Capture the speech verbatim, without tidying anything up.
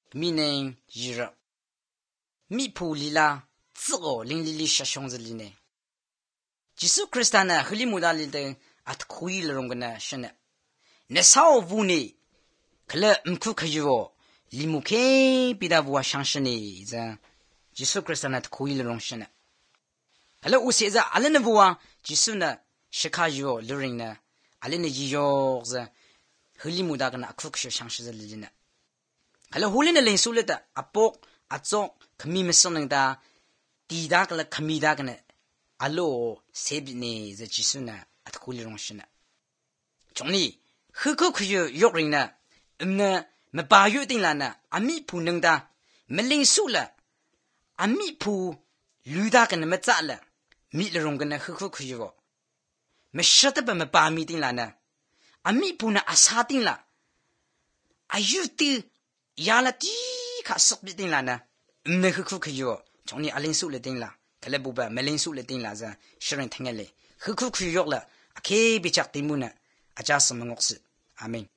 米能一热，米普里拉自我零零零十兄子里呢。基督克里斯坦呢，和里穆达里的啊，可以了容个呢是呢。那少无呢，可能唔可可以哦，里穆看比他无相识呢，这基督克里斯坦呢可以了容是呢。可能我现在阿拉呢无啊，基督呢是可以哦，路人呢，阿拉呢一样子和里穆达个呢可可相识的里呢。可能后来呢人数了的阿伯阿宗，可咪咪说能的，地大个了可咪大个呢。阿罗谁比呢？这技术呢？啊，可以容是呢。从里何个可以约人呢？嗯呢，没八月定了呢。阿米普能的，没领数了。阿米普驴大个呢没咋了，米了容个呢何个可以哦？没晓得不没八米定了呢。阿米普呢阿啥定了？阿有的压了低卡十米定了呢。嗯呢何个可以哦？从里阿领数了定了。可能不把没领数了定了噻，是人听下来，何苦可以约了，啊，开比较题目呢，啊，加什么我是，阿门。